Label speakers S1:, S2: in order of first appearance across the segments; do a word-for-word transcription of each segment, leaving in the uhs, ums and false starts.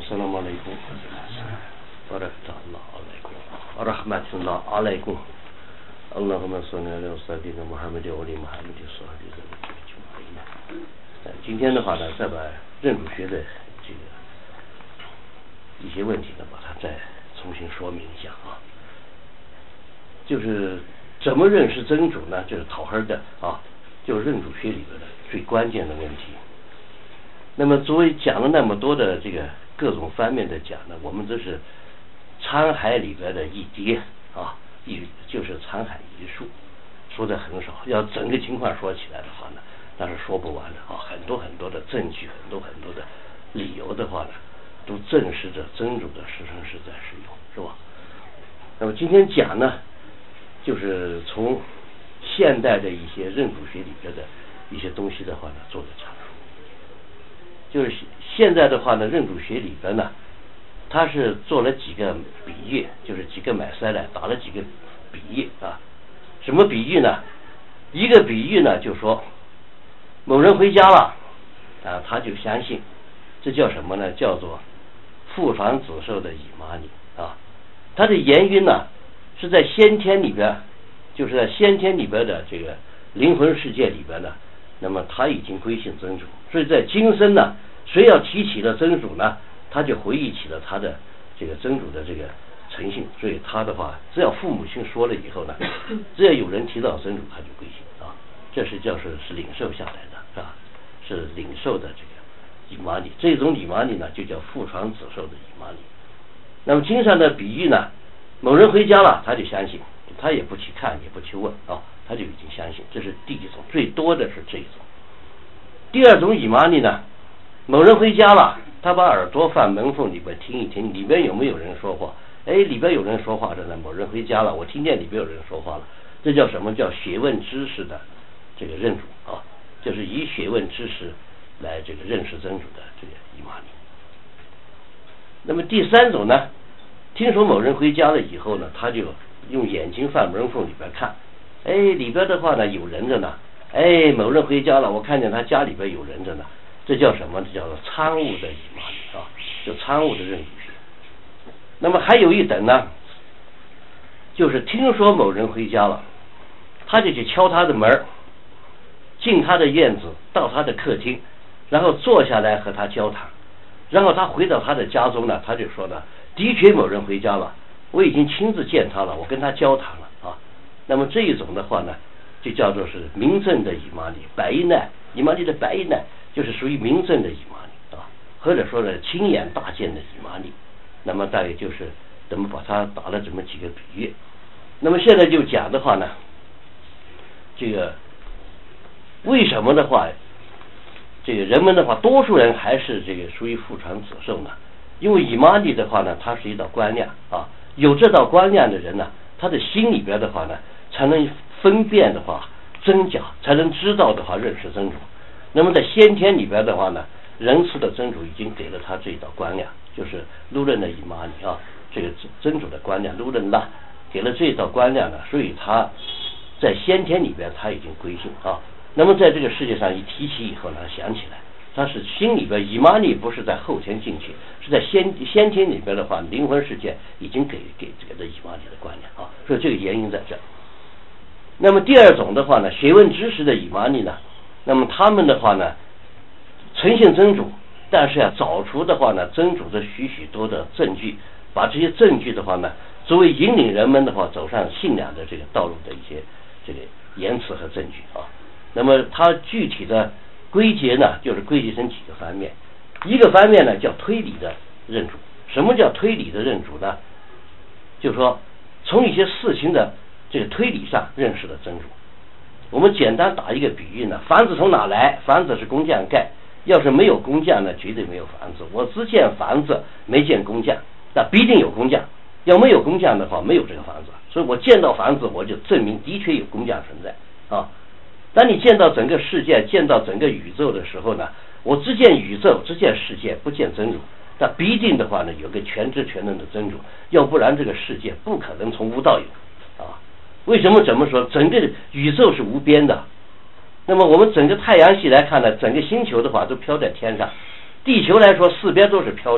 S1: السلام عليكم ورحمة الله عليكم ورحمة الله عليكم اللهم صل على سيدنا محمد وعلى محمد صحابه أجمعين。今天的话呢，再把认主学的这个一些问题呢，把它再重新说明一下啊。就是怎么认识真主呢？就是讨黑的啊，就是认主学里边的最关键的问题。那么作为讲了那么多的这个各种方面的讲呢，我们这是沧海里边的一滴啊，一就是沧海一粟，说的很少。要整个情况说起来的话呢，那是说不完的啊，很多很多的证据，很多很多的理由的话呢，都证实着真主的实诚实在实有，是吧？那么今天讲呢，就是从现代的一些认主学里边的一些东西的话呢，做的阐述。就是现在的话呢，认主学里边呢，他是做了几个比喻，就是几个买塞来打了几个比喻啊。什么比喻呢？一个比喻呢，就说某人回家了啊，他就相信，这叫什么呢？叫做父传子授的以玛尼啊。他的言语呢，是在先天里边，就是在先天里边的这个灵魂世界里边呢，那么他已经归信真主，所以在今生呢，谁要提起了真主呢，他就回忆起了他的这个真主的这个诚信，所以他的话，只要父母亲说了以后呢，只要有人提到真主，他就归信啊。这是叫是是领受下来的，是吧？是领受的这个以玛尼，这种以玛尼呢，就叫父传子授的以玛尼。那么经上的比喻呢，某人回家了，他就相信，他也不去看，也不去问啊，他就已经相信，这是第一种，最多的是这一种。第二种以玛尼呢，某人回家了，他把耳朵放门缝里边听一听，里边有没有人说话？哎，里边有人说话的呢。某人回家了，我听见里边有人说话了，这叫什么？叫学问知识的这个认主啊，就是以学问知识来这个认识真主的这个以玛尼。那么第三种呢，听说某人回家了以后呢，他就用眼睛放门缝里边看，哎，里边的话呢有人着呢，哎，某人回家了，我看见他家里边有人着呢，这叫什么？这叫做参悟的以玛尼啊，就参悟的认主学。那么还有一等呢，就是听说某人回家了，他就去敲他的门，进他的院子，到他的客厅，然后坐下来和他交谈。然后他回到他的家中呢，他就说呢，的确某人回家了，我已经亲自见他了，我跟他交谈了啊。那么这一种的话呢，就叫做是明正的以玛尼，白衣呢，以玛尼的白衣呢，就是属于明正的以玛尼啊，或者说呢亲眼大见的以玛尼。那么大概就是咱们把它打了这么几个比喻。那么现在就讲的话呢，这个为什么的话，这个人们的话，多数人还是这个属于父传子授呢？因为以玛尼的话呢，它是一道光亮啊，有这道光亮的人呢，他的心里边的话呢，才能分辨的话真假，才能知道的话认识真主。那么在先天里边的话呢，仁慈的真主已经给了他这一道光亮，就是路人的以玛尼啊，这个真主的光亮，路人呐给了这一道光亮呢，所以他在先天里边他已经归信啊。那么在这个世界上一提起以后呢，想起来他是心里边以玛尼不是在后天进去，是在先先天里边的话，灵魂世界已经给给这个的以玛尼的观念啊，所以这个原因在这。那么第二种的话呢，学问知识的以玛尼呢，那么他们的话呢，诚信真主，但是要找出的话呢，真主的许许多的证据，把这些证据的话呢，作为引领人们的话走上信仰的这个道路的一些这个言辞和证据啊。那么它具体的归结呢，就是归结成几个方面。一个方面呢叫推理的认主。什么叫推理的认主呢？就是说从一些事情的这个推理上认识了真主。我们简单打一个比喻呢，房子从哪来？房子是工匠盖，要是没有工匠呢，绝对没有房子。我只见房子没见工匠，那必定有工匠。要没有工匠的话，没有这个房子。所以我见到房子，我就证明的确有工匠存在啊。当你见到整个世界，见到整个宇宙的时候呢，我只见宇宙，只见世界，不见真主。那必定的话呢，有个全知全能的真主，要不然这个世界不可能从无到有啊。为什么这么说？整个宇宙是无边的。那么我们整个太阳系来看呢，整个星球的话都飘在天上，地球来说四边都是飘着的，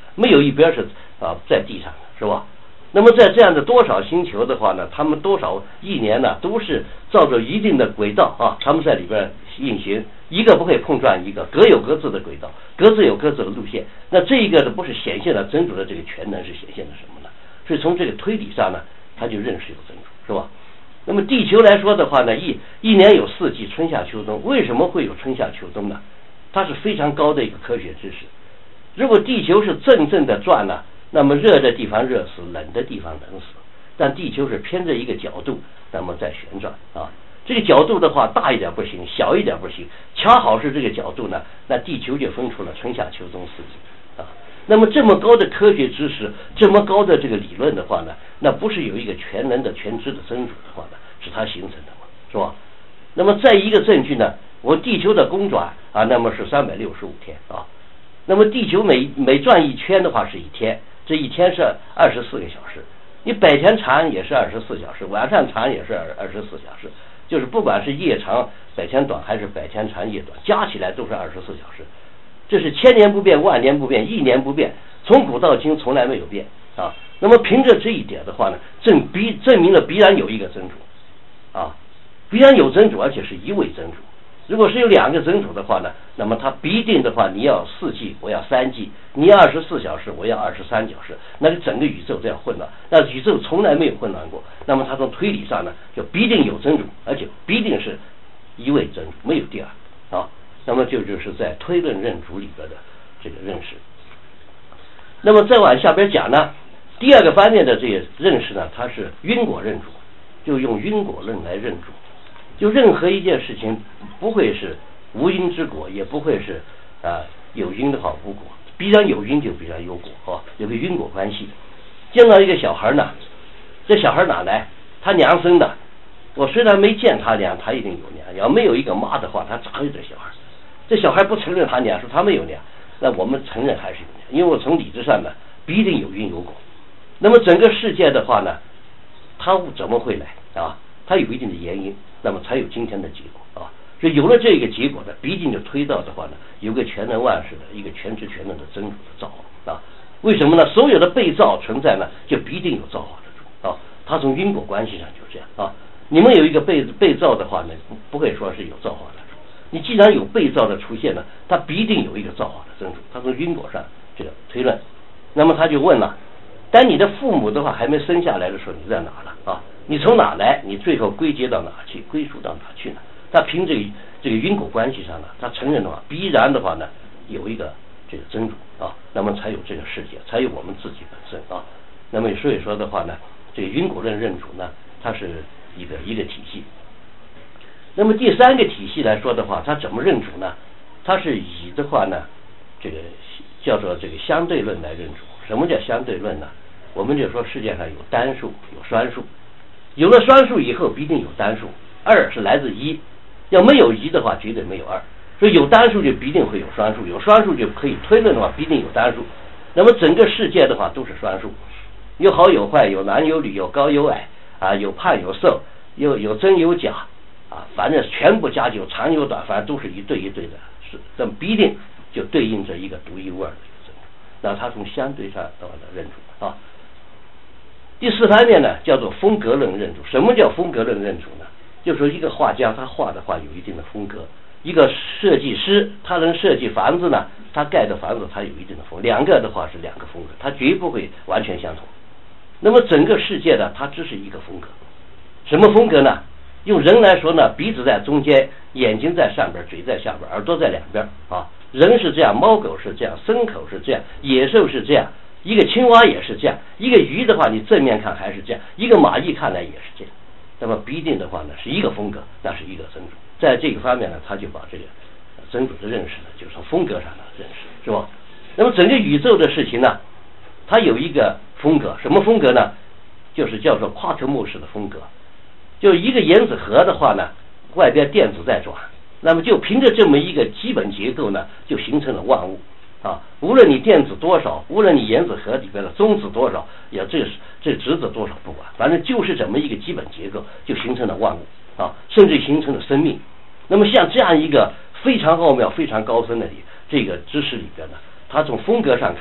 S1: 没有一边是啊在地上的，是吧？那么在这样的多少星球的话呢，他们多少一年呢都是照着一定的轨道啊，他们在里边运行，一个不会碰撞一个，各有各自的轨道，各自有各自的路线。那这一个呢，不是显现了真主的这个全能，是显现了什么呢？所以从这个推理上呢，他就认识有真主，是吧？那么地球来说的话呢，一一年有四季，春夏秋冬。为什么会有春夏秋冬呢？它是非常高的一个科学知识。如果地球是正正的转呢，那么热的地方热死，冷的地方冷死。但地球是偏着一个角度，那么在旋转啊。这个角度的话，大一点不行，小一点不行，恰好是这个角度呢，那地球就分出了春夏秋冬四季啊。那么这么高的科学知识，这么高的这个理论的话呢，那不是有一个全能的全知的真主的话呢，是它形成的嘛，是吧？那么再一个证据呢，我地球的公转啊，那么是三百六十五天啊。那么地球每每转一圈的话是一天，这一天是二十四个小时。你白天长也是二十四小时，晚上长也是二十四小时，就是不管是夜长白天短还是白天长夜短，加起来都是二十四小时。这是千年不变，万年不变，亿年不变，从古到今从来没有变啊。那么凭着这一点的话呢，证必证明了必然有一个真主啊，必然有真主，而且是一位真主。如果是有两个真主的话呢，那么他必定的话，你要四季，我要三季；你要二十四小时，我要二十三小时。那个整个宇宙这样混乱，那宇宙从来没有混乱过。那么他从推理上呢，就必定有真主，而且必定是一位真主，没有第二啊。那么就就是在推论认主里边的这个认识。那么再往下边讲呢，第二个方面的这个认识呢，它是因果认主，就用因果论来认主。就任何一件事情不会是无因之果，也不会是啊有因的话无果，必然有因就必然有果啊，有个因果关系。见到一个小孩呢，这小孩哪来？他娘生的。我虽然没见他娘，他一定有娘。要没有一个妈的话，他咋有这小孩？这小孩不承认他娘，说他没有娘，那我们承认还是有娘，因为我从理智上呢，必定有因有果。那么整个世界的话呢，它怎么会来啊？它有一定的原因，那么才有今天的结果啊。所以有了这个结果呢，必定就推到的话呢，有个全能万事的一个全知全能的真主的造化啊。为什么呢？所有的被造存在呢，就必定有造化的主啊。它从因果关系上就这样啊。你们有一个被被造的话呢，不不会说是有造化的主。你既然有被造的出现呢，它必定有一个造化的真主。它从因果上这个推论，那么他就问了：当你的父母的话还没生下来的时候，你在哪了啊？你从哪来？你最后归结到哪去？归属到哪去呢？他凭这个这个因果关系上呢，他承认的话，必然的话呢，有一个这个真主啊，那么才有这个世界，才有我们自己本身啊。那么所以说的话呢，这个因果论认主呢，它是一个一个体系。那么第三个体系来说的话，它怎么认主呢？它是以的话呢，这个叫做这个相对论来认主。什么叫相对论呢？我们就说世界上有单数，有双数。有了双数以后，必定有单数。二是来自一，要没有一的话，绝对没有二。所以有单数就必定会有双数，有双数就可以推论的话，必定有单数。那么整个世界的话都是双数，有好有坏，有男有女，有高有矮啊，有胖有瘦，有有真有假啊，反正全部加起有长有短，反正都是一对一对的，是这么必定就对应着一个独一无二的一个真主。那它从相对上的认主啊。第四方面呢，叫做风格论认主。什么叫风格论认主呢？就是说一个画家他画的话有一定的风格，一个设计师他能设计房子呢，他盖的房子他有一定的风格，两个的话是两个风格，他绝不会完全相同。那么整个世界呢，它只是一个风格。什么风格呢？用人来说呢，鼻子在中间，眼睛在上边，嘴在下边，耳朵在两边啊。人是这样，猫狗是这样，牲口是这样，野兽是这样，一个青蛙也是这样，一个鱼的话你正面看还是这样，一个蚂蚁看来也是这样。那么必定的话呢，是一个风格，那是一个真主。在这个方面呢，他就把这个真主的认识呢，就是从风格上的认识，是吧？那么整个宇宙的事情呢，它有一个风格，什么风格呢？就是叫做夸克莫氏的风格。就一个原子核的话呢，外边电子在转，那么就凭着这么一个基本结构呢，就形成了万物啊。无论你电子多少，无论你原子核里边的中子多少，也这这质子多少不管，反正就是这么一个基本结构，就形成了万物啊，甚至形成了生命。那么像这样一个非常奥妙、非常高深的这个知识里边呢，它从风格上看呢，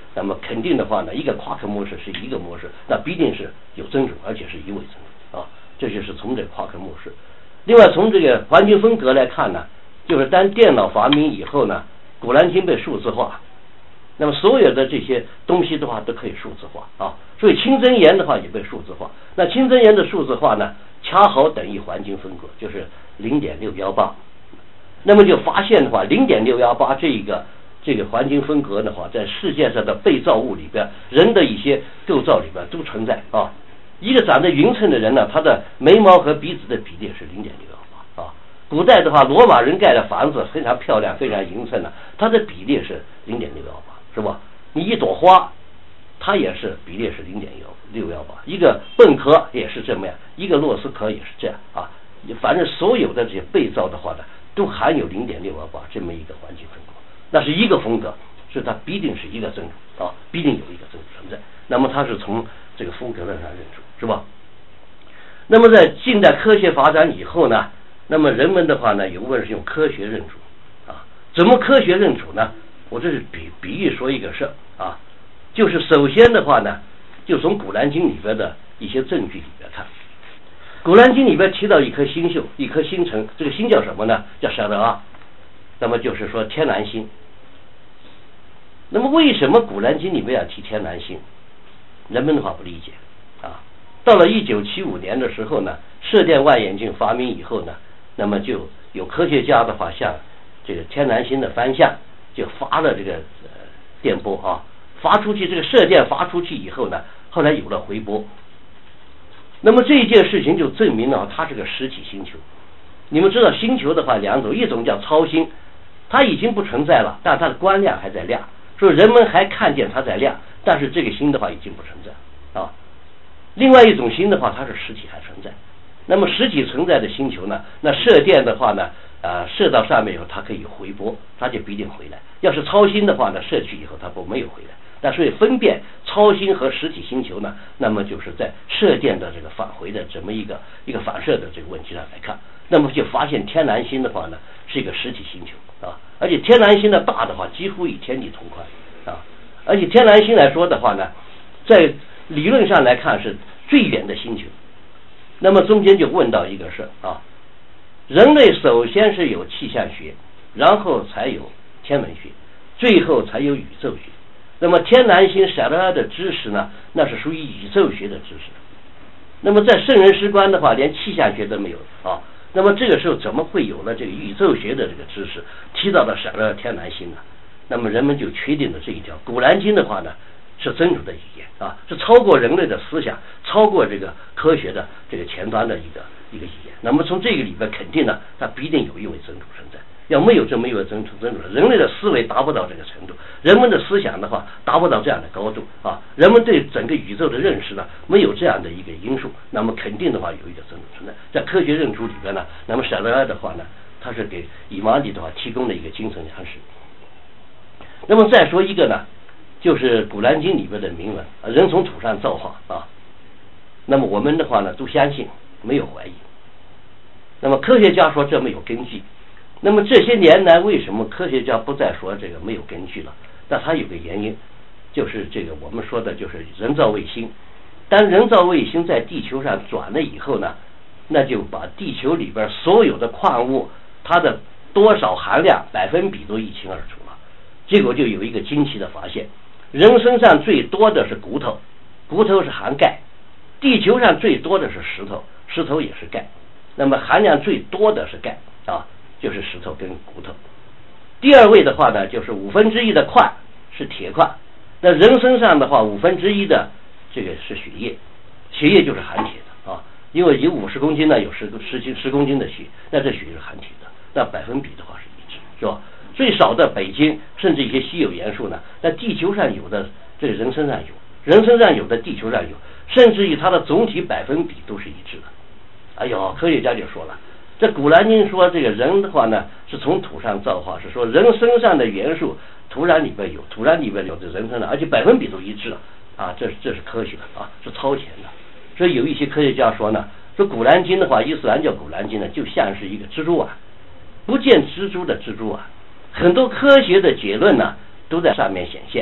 S1: 那么肯定的话呢，一个夸克模式是一个模式，那必定是有真主，而且是一位真主啊。这就是从这个夸克模式。另外从这个环境风格来看呢，就是当电脑发明以后呢，古兰经被数字化，那么所有的这些东西的话都可以数字化啊，所以清真言的话也被数字化。那清真言的数字化呢，恰好等于环境风格，就是零点六一八。那么就发现的话，零点六一八这一个这个环境风格的话，在世界上的被造物里边，人的一些构造里边都存在啊。一个长得匀称的人呢，他的眉毛和鼻子的比例是零点六一八啊。古代的话，罗马人盖的房子非常漂亮，非常匀称的，它的比例是零点六一八，是吧？你一朵花，它也是比例是零点六一八，一个蚌壳也是这么样，一个螺丝壳也是这样啊。反正所有的这些被造的话呢，都含有零点六一八这么一个环境风格，那是一个风格，是它必定是一个真主啊，必定有一个真主存在。那么它是从这个风格论上认出，是吧？那么在近代科学发展以后呢，那么人们的话呢，有问是用科学认主啊，怎么科学认主呢？我这是比比喻说一个事啊，就是首先的话呢，就从古兰经里边的一些证据里边看。古兰经里边提到一颗星宿，一颗星辰，这个星叫什么呢？叫沙德阿，那么就是说天南星。那么为什么古兰经里面要提天南星？人们的话不理解啊。到了一九七五年的时候呢，射电望远镜发明以后呢，那么就有科学家的话向这个天南星的方向就发了这个呃电波啊，发出去这个射电发出去以后呢，后来有了回波。那么这一件事情就证明了它是个实体星球。你们知道星球的话两种，一种叫超星，它已经不存在了，但它的光亮还在亮，所以人们还看见它在亮，但是这个星的话已经不存在啊。另外一种星的话，它是实体还存在。那么实体存在的星球呢，那射电的话呢，啊、呃、射到上面以后，它可以回波，它就不一定回来。要是超星的话呢，射去以后它不没有回来。那所以分辨超星和实体星球呢，那么就是在射电的这个返回的这么一个一个反射的这个问题上来看，那么就发现天南星的话呢是一个实体星球啊，而且天南星的大的话几乎与天地同宽啊，而且天南星来说的话呢，在理论上来看是最远的星球。那么中间就问到一个事啊，人类首先是有气象学，然后才有天文学，最后才有宇宙学。那么天南星闪耀的知识呢，那是属于宇宙学的知识。那么在圣人史观的话，连气象学都没有啊。那么这个时候怎么会有了这个宇宙学的这个知识，提到了闪耀天南星呢？那么人们就确定了这一条。古兰经的话呢，是真主的语言啊，是超过人类的思想，超过这个科学的这个前端的一个一个语言。那么从这个里边肯定呢，它必定有一位真主存在。要没有这么一位真主，真主人类的思维达不到这个程度，人们的思想的话达不到这样的高度啊，人们对整个宇宙的认识呢没有这样的一个因素，那么肯定的话有一个真主存在。在科学认知里边呢，那么闪耀的话呢，它是给伊玛里的话提供了一个精神粮食。那么再说一个呢，就是古兰经里边的铭文，人从土上造化啊，那么我们的话呢都相信，没有怀疑。那么科学家说这没有根据。那么这些年来，为什么科学家不再说这个没有根据了？那它有个原因，就是这个我们说的就是人造卫星。当人造卫星在地球上转了以后呢，那就把地球里边所有的矿物它的多少含量百分比都一清二楚了。结果就有一个惊奇的发现，人身上最多的是骨头，骨头是含钙；地球上最多的是石头，石头也是钙。那么含量最多的是钙啊，就是石头跟骨头。第二位的话呢，就是五分之一的矿是铁矿。那人身上的话，五分之一的这个是血液，血液就是含铁的啊。因为有五十公斤呢，有十十斤十公斤的血，那这血是含铁的，那百分比的话是一致，是吧？最少的钡金，甚至一些稀有元素呢，在地球上有的，这个人身上有，人身上有的地球上有，甚至于它的总体百分比都是一致的。哎呦，科学家就说了。这古兰经说这个人的话呢，是从土上造化，是说人身上的元素土壤里边有，土壤里边有的人身上，而且百分比都一致了啊，这这是科学的啊，是超前的。所以有一些科学家说呢，说古兰经的话，伊斯兰教古兰经呢，就像是一个蜘蛛网，不见蜘蛛的蜘蛛网，很多科学的结论呢都在上面显现，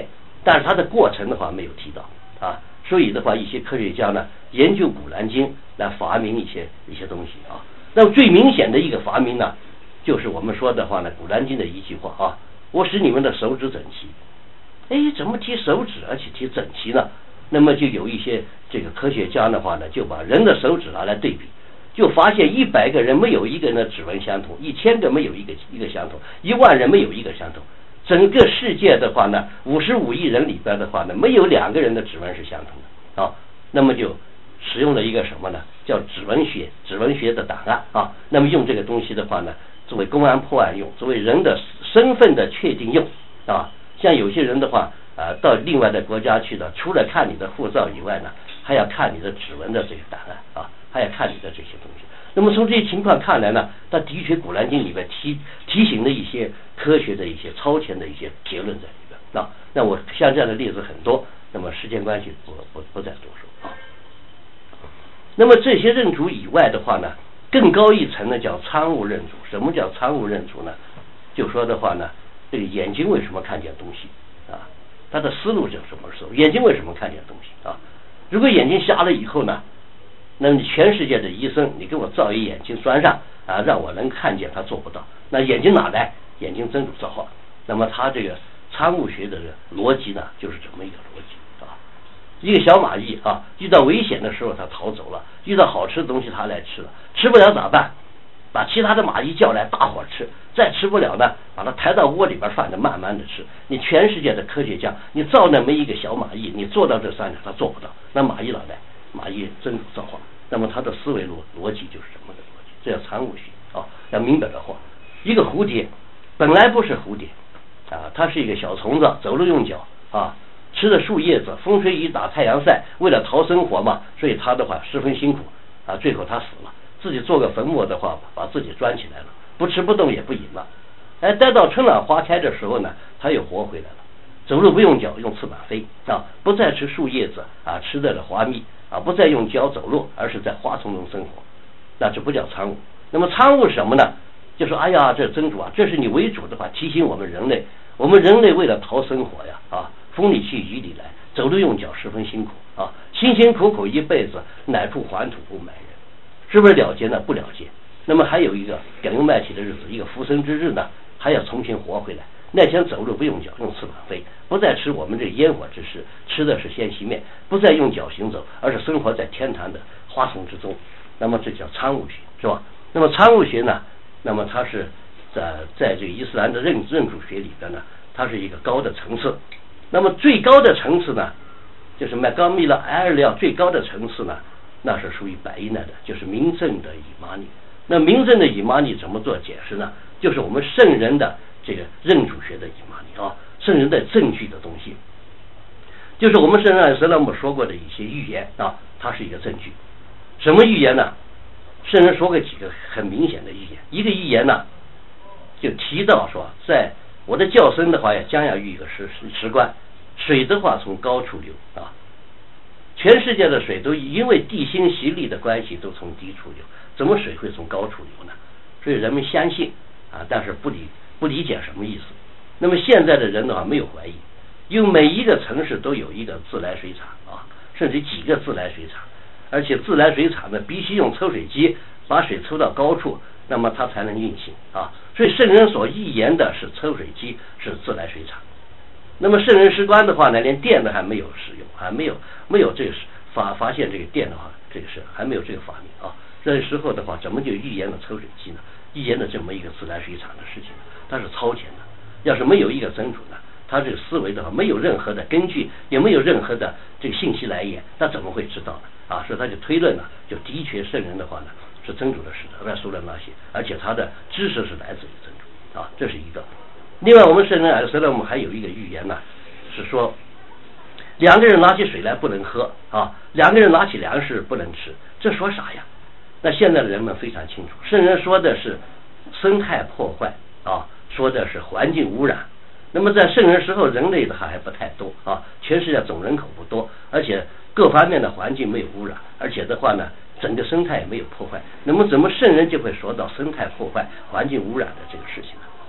S1: 但是它的过程的话没有提到啊。所以的话，一些科学家呢研究《古兰经》来发明一些一些东西啊。那么最明显的一个发明呢，就是我们说的话呢，《古兰经》的一句话啊：“我使你们的手指整齐。”哎，怎么提手指而且提整齐呢？那么就有一些这个科学家的话呢，就把人的手指拿来对比，就发现一百个人没有一个人的指纹相同，一千个没有一个一个相同，一万人没有一个相同。整个世界的话呢，五十五亿人里边的话呢，没有两个人的指纹是相同的啊。那么就使用了一个什么呢？叫指纹学，指纹学的档案啊。那么用这个东西的话呢，作为公安破案用，作为人的身份的确定用啊。像有些人的话啊，到另外的国家去的，除了看你的护照以外呢，还要看你的指纹的这个档案啊，还要看你的这些东西。那么从这些情况看来呢，它的确《古兰经》里面提提醒了一些科学的一些超前的一些结论在里边。那那我像这样的例子很多，那么时间关系不不不再多说啊。那么这些认主以外的话呢，更高一层呢叫参悟认主。什么叫参悟认主呢？就说的话呢，这个眼睛为什么看见东西啊？他的思路是什么时候？眼睛为什么看见东西啊？如果眼睛瞎了以后呢，那么你全世界的医生，你给我造一眼睛钻上啊，让我能看见，他做不到。那眼睛哪来？眼睛真主造化。那么他这个参悟学的逻辑呢，就是这么一个逻辑啊。一个小蚂蚁啊，遇到危险的时候它逃走了，遇到好吃的东西它来吃了，吃不了咋办？把其他的蚂蚁叫来，大伙吃，再吃不了呢，把它抬到窝里边放着，慢慢的吃。你全世界的科学家，你造那么一个小蚂蚁，你做到这三点，他做不到。那蚂蚁哪来？蚂蚁真主造化。那么他的思维逻逻辑就是这么个逻辑，这叫参悟学啊。要明白的话，一个蝴蝶本来不是蝴蝶啊，它是一个小虫子，走路用脚啊，吃的树叶子，风吹雨打太阳晒，为了讨生活嘛，所以它的话十分辛苦啊，最后它死了。自己做个坟墓的话，把自己钻起来了，不吃不动也不饮了。哎，待到春暖花开的时候呢，它又活回来了，走路不用脚，用翅膀飞啊，不再吃树叶子啊，吃的是花蜜啊，不再用脚走路，而是在花丛中生活。那这不叫参悟。那么参悟什么呢？就说哎呀，这真主啊，这是你为主的话，提醒我们人类，我们人类为了讨生活呀啊，风里去雨里来，走路用脚十分辛苦啊，辛辛苦苦一辈子，乃处还土不埋人。是不是了结呢？不了结。那么还有一个梗用麦起的日子，一个复生之日呢，还要重新活回来。那天走路不用脚，用翅膀飞，不再吃我们这烟火之食，吃的是鲜稀面，不再用脚行走，而是生活在天堂的花丛之中。那么这叫参悟学，是吧？那么参悟学呢，那么它是在在这个伊斯兰的认认主学里边呢，它是一个高的层次。那么最高的层次呢，就是麦高密勒埃尔廖最高的层次呢，那是属于百因奈的，就是明正的以玛尼。那明正的以玛尼怎么做解释呢？就是我们圣人的这个认主学的以玛尼啊，圣人的证据的东西，就是我们圣人艾斯拉姆说过的一些预言啊，它是一个证据。什么预言呢？圣人说过几个很明显的预言。一个预言呢，就提到说，在我的教僧的话呀，将要遇一个时时关，水的话从高处流啊。全世界的水都因为地心吸力的关系都从低处流，怎么水会从高处流呢？所以人们相信啊，但是不理不理解什么意思。那么现在的人的话没有怀疑，因为每一个城市都有一个自来水厂啊，甚至几个自来水厂，而且自来水厂呢必须用抽水机把水抽到高处，那么它才能运行啊。所以圣人所预言的是抽水机，是自来水厂。那么圣人施官的话呢，连电都还没有使用，还没有没有这个发发现这个电的话，这个是还没有这个发明啊。这时候的话，怎么就预言了抽水机呢？预言了这么一个自来水厂的事情呢？它是超前的。要是没有一个真主呢，他这个思维的话，没有任何的根据，也没有任何的这个信息来源，那怎么会知道呢？啊，所以他就推论呢，就的确圣人的话呢是真主的使者来说了那些，而且他的知识是来自于真主啊，这是一个。另外，我们圣人艾斯拉姆还有一个预言呢，是说两个人拿起水来不能喝啊，两个人拿起粮食不能吃，这说啥呀？那现在的人们非常清楚，圣人说的是生态破坏啊，说的是环境污染。那么在圣人时候，人类的话还不太多啊，全世界总人口不多，而且各方面的环境没有污染，而且的话呢，整个生态也没有破坏。那么怎么圣人就会说到生态破坏、环境污染的这个事情呢？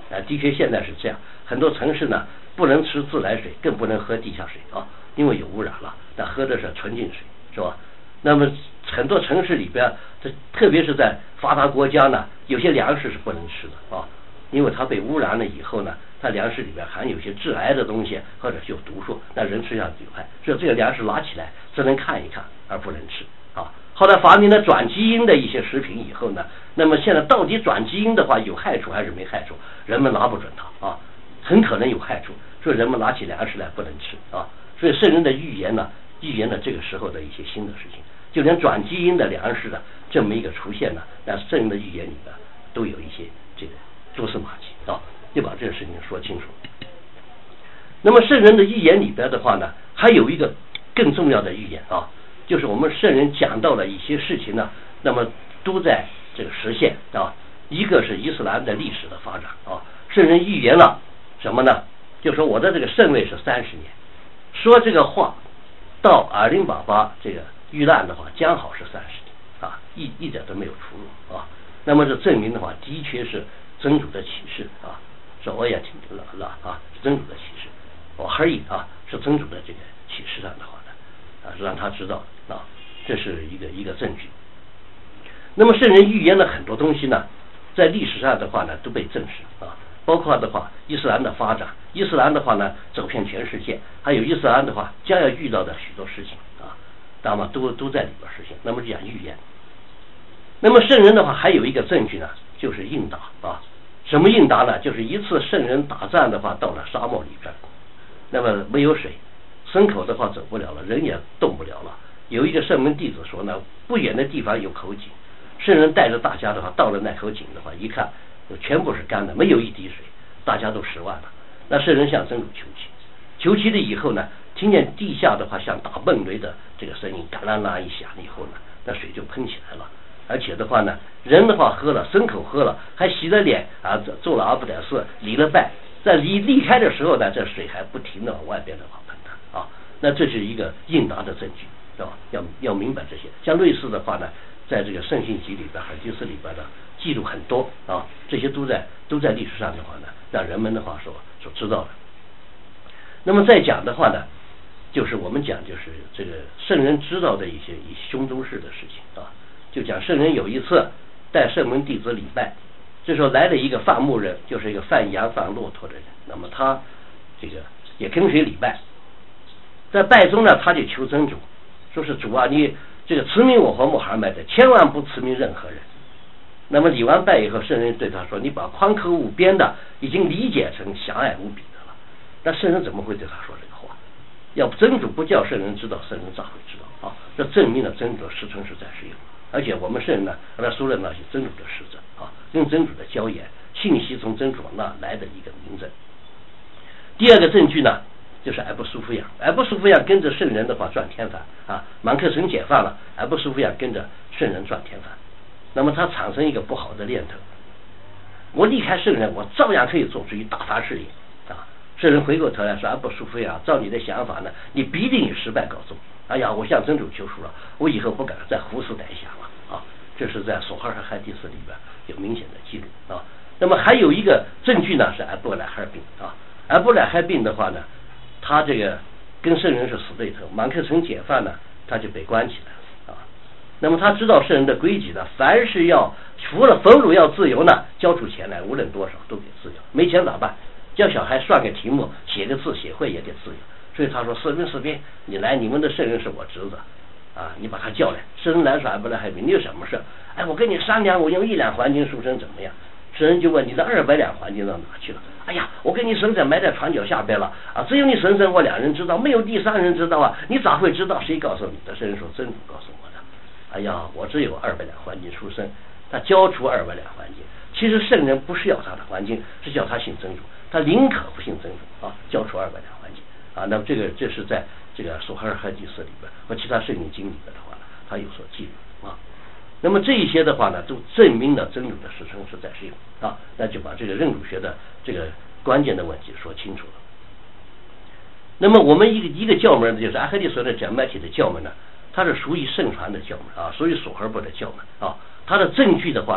S1: 啊，的确现在是这样，很多城市呢不能吃自来水，更不能喝地下水啊，因为有污染了，那喝的是纯净水，是吧？那么很多城市里边，这特别是在发达国家呢，有些粮食是不能吃的啊，因为它被污染了以后呢，它粮食里边含有些致癌的东西，或者是有毒素，那人吃下去有害，所以这个粮食拿起来只能看一看，而不能吃啊。后来发明了转基因的一些食品以后呢，那么现在到底转基因的话有害处还是没害处，人们拿不准它啊，很可能有害处，所以人们拿起粮食来不能吃啊。所以圣人的预言呢，预言了这个时候的一些新的事情，就连转基因的粮食的这么一个出现呢，那圣人的预言里边都有一些这个蛛丝马迹啊，就把这个事情说清楚。那么圣人的预言里边的话呢，还有一个更重要的预言啊，就是我们圣人讲到了一些事情呢，那么都在这个实现啊。一个是伊斯兰的历史的发展啊，圣人预言了什么呢？就说我的这个圣位是三十年，说这个话到二零八八这个遇难的话，将好是三十年啊，一一点都没有出入啊。那么这证明的话，的确是真主的启示啊，说我也听了了啊，是真主的启示，我还以啊是真主的这个启示上的话呢，啊让他知道啊，这是一个一个证据。那么圣人预言了很多东西呢，在历史上的话呢都被证实啊，包括的话伊斯兰的发展，伊斯兰的话呢走遍全世界，还有伊斯兰的话将要遇到的许多事情啊，那么都都在里边实现。那么这样预言，那么圣人的话还有一个证据呢，就是应答啊。什么应答呢？就是一次圣人打仗的话，到了沙漠里边，那么没有水，牲口的话走不了了，人也动不了了。有一个圣门弟子说呢，不远的地方有口井，圣人带着大家的话到了那口井的话，一看全部是干的，没有一滴水，大家都失望了。那圣人向真主求祈，求祈了以后呢，听见地下的话像打蹦雷的这个声音，嘎啦啦一响以后呢，那水就喷起来了。而且的话呢，人的话喝了，牲口喝了，还洗了脸啊，做了阿布戴斯，礼了拜，在离离开的时候呢，这水还不停的往外边的话喷的啊。那这是一个应答的证据，是吧？要要明白这些。像类似的话呢，在这个圣信集里边、海基斯里边的记录很多啊，这些都在都在历史上的话呢，让人们的话所所知道的。那么再讲的话呢，就是我们讲就是这个圣人知道的一些以胸中事的事情啊。就讲圣人有一次带圣门弟子礼拜，这时候来了一个放牧人，就是一个放羊放骆驼的人，那么他这个也跟随礼拜，在拜中呢，他就求真主，说是主啊，你这个赐名我和穆罕默德，千万不赐名任何人。那么礼完拜以后，圣人对他说，你把宽口无边的已经理解成狭隘无比的了。那圣人怎么会对他说这个话？要不真主不叫圣人知道，圣人咋会知道啊？这证明了真主的实存是在世有。而且我们圣人呢，他说了那些真主的使者啊，跟真主的交言，信息从真主那来的一个明证。第二个证据呢，就是艾布苏菲亚，艾布苏菲亚跟着圣人的话转天凡啊，马克神解放了，艾布苏菲亚跟着圣人转天凡，那么他产生一个不好的念头，我离开圣人，我照样可以做出一大番事业啊。圣人回过头来说，艾布苏菲亚，照你的想法呢，你必定以失败告终。哎呀，我向真主求赎了，我以后不敢再胡思歹想了啊！这是在索哈尔海蒂斯里边有明显的记录啊。那么还有一个证据呢，是艾布莱海病啊。艾布莱海病的话呢，他这个跟圣人是死对头，马克城解放呢，他就被关起来了啊。那么他知道圣人的规矩呢，凡是要除了俘虏要自由呢，交出钱来，无论多少都给自由，没钱咋办？叫小孩算个题目，写个字，写会也给自由。所以他说，士兵士兵，你来，你们的圣人是我侄子啊，你把他叫来。圣人来说，艾布莱海病，你有什么事？哎，我跟你商量，我用一两黄金赎身怎么样？圣人就问，你的二百两黄金到哪去了？哎呀，我跟你婶婶埋在床脚下边了啊，只有你婶婶我两人知道，没有第三人知道啊，你咋会知道？谁告诉你的？圣人说，真主告诉我的。哎呀，我只有二百两黄金赎身。他交出二百两黄金，其实圣人不是要他的黄金，是叫他信真主，他宁可不信真主啊，交出二百两黄金啊。那么这个这是在这个索哈尔海蒂斯里边和其他圣经经里边的话呢，他有所记录啊。那么这一些的话呢，都证明了真主的实存是在世有啊，那就把这个认主学的这个关键的问题说清楚了。那么我们一个一个教门，就是阿哈蒂所的讲麦体的教门呢，它是属于圣传的教门啊，属于索哈尔部的教门啊。它的证据的话呢，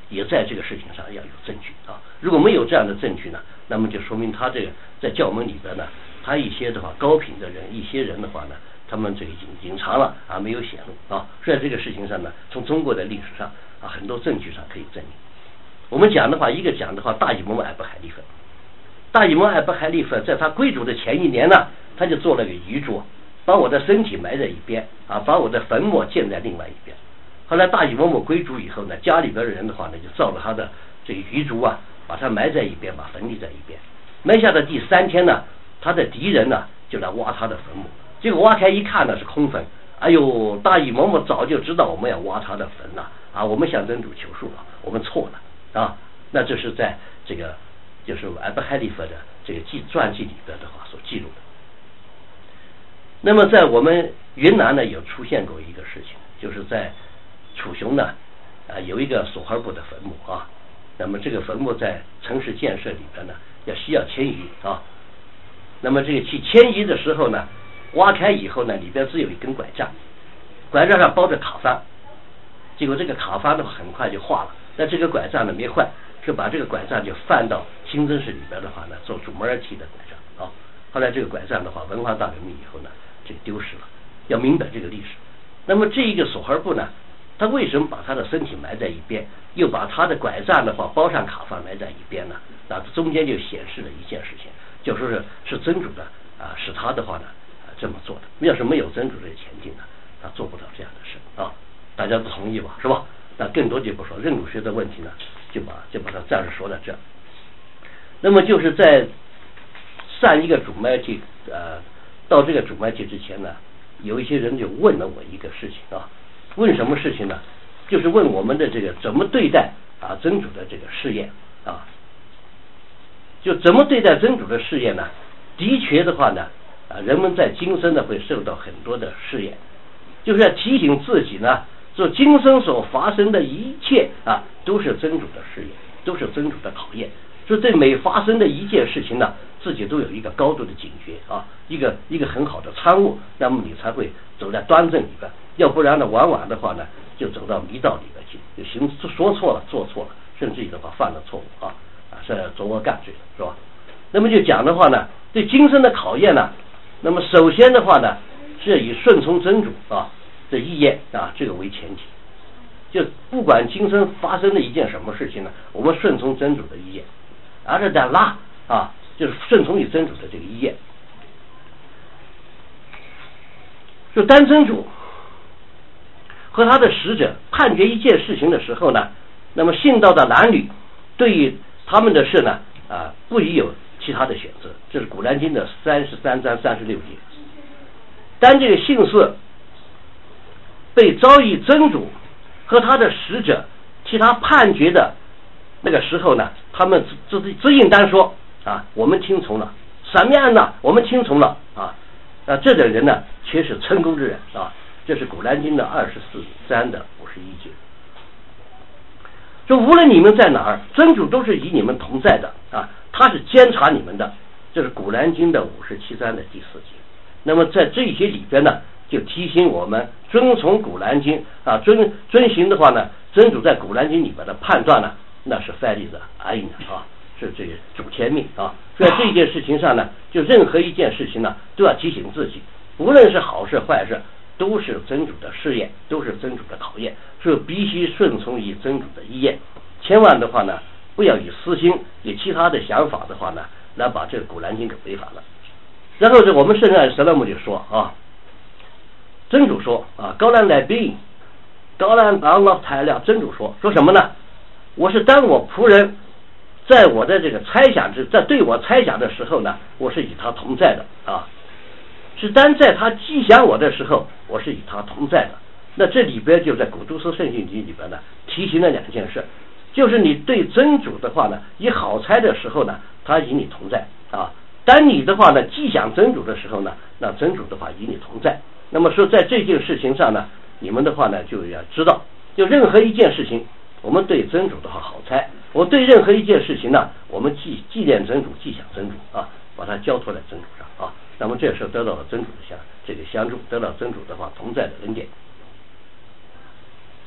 S1: 也在这个事情上要有证据啊。如果没有这样的证据呢，那么就说明他这个在教门里边呢，他一些的话高品的人，一些人的话呢，他们这个隐隐藏了啊，没有显露啊。在这个事情上呢，从中国的历史上啊，很多证据上可以证明。我们讲的话，一个讲的话，大伊蒙艾布海利芬，大伊蒙艾布海利芬在他归主的前一年呢，他就做了个遗嘱，把我的身体埋在一边啊，把我的坟墓建在另外一边。后来大伊蒙蒙归主以后呢，家里边的人的话呢，就照着他的这个遗嘱啊，把他埋在一边，把坟立在一边。埋下的第三天呢，他的敌人呢就来挖他的坟墓，结果挖开一看呢是空坟。哎呦，大伊蒙蒙早就知道我们要挖他的坟了啊，我们向真主求恕了，我们错了啊。那这是在这个就是艾布海利夫的这个记传记里边的话所记录的。那么在我们云南呢，有出现过一个事情，就是在楚雄呢啊有一个索哈布的坟墓啊，那么这个坟墓在城市建设里边呢要需要迁移啊，那么这个去迁移的时候呢，挖开以后呢，里边只有一根拐杖，拐杖上包着卡幡，结果这个卡幡的话很快就化了，但这个拐杖呢没坏，是把这个拐杖就放到清真寺里边的话呢做主门而提的拐杖啊。后来这个拐杖的话，文化大革命以后呢，这个丢失了，要明白这个历史。那么这一个索哈布呢，他为什么把他的身体埋在一边，又把他的拐杖的话包上卡幡埋在一边呢？那中间就显示了一件事情，就说是是真主的啊，使他的话呢啊这么做的。要是没有真主这个前进呢，他做不到这样的事啊。大家都同意吧，是吧？那更多就不说认主学的问题呢，就把就把它暂时说到这儿。那么就是在上一个主麦祭呃到这个主麦祭之前呢，有一些人就问了我一个事情啊，问什么事情呢？就是问我们的这个怎么对待啊真主的这个试验啊，就怎么对待真主的试验呢？的确的话呢，啊人们在今生呢会受到很多的试验，就是要提醒自己呢，说今生所发生的一切啊都是真主的试验，都是真主的考验。所以对每发生的一件事情呢，自己都有一个高度的警觉啊，一个一个很好的参悟，那么你才会走在端正里边。要不然呢，往往的话呢，就走到迷道里边去，就行说错了，做错了，甚至于的话犯了错误啊啊，是作恶干罪的，是吧？那么就讲的话呢，对今生的考验呢，那么首先的话呢，是要以顺从真主啊的意愿啊这个为前提。就不管今生发生的一件什么事情呢，我们顺从真主的意愿。而是在拉啊，就是顺从于真主的这个意愿。就当真主和他的使者判决一件事情的时候呢，那么信道的男女对于他们的事呢啊，不宜有其他的选择。这是古兰经的三十三章三十六节。当这个信士被遭遇真主和他的使者替他判决的那个时候呢，他们只只只应当说啊，我们听从了，什么样呢？我们听从了啊，啊，这种人呢，却是成功之人啊。这是古兰经的二十四章的五十一节。说无论你们在哪儿，真主都是与你们同在的啊，他是监察你们的。这是古兰经的五十七章的第四节。那么在这些里边呢，就提醒我们遵从古兰经啊，遵遵循的话呢，真主在古兰经里边的判断呢，那是翻译的阿因啊，是这个主天命啊。在这件事情上呢，就任何一件事情呢，都要提醒自己，无论是好事坏事，都是真主的试验，都是真主的考验，所以必须顺从于真主的意愿。千万的话呢，不要以私心、以其他的想法的话呢，来把这个古兰经给违反了。然后呢，我们圣人塞勒姆就说啊，真主说啊，高兰来宾，高兰阿拉泰亮，真主说说什么呢？我是当我仆人在我的这个猜想之在对我猜想的时候呢，我是与他同在的啊。是当在他记想我的时候，我是与他同在的。那这里边就在古都斯圣训集里边呢，提醒了两件事，就是你对真主的话呢，以好猜的时候呢，他与你同在啊。当你的话呢，记想真主的时候呢，那真主的话与你同在。那么说在这件事情上呢，你们的话呢就要知道，就任何一件事情，我们对真主的话好猜，我对任何一件事情呢，我们纪纪念真主，记想真主啊，把它交托在真主上啊。那么这时候得到了真主的相这个相助，得到真主的话同在的恩典。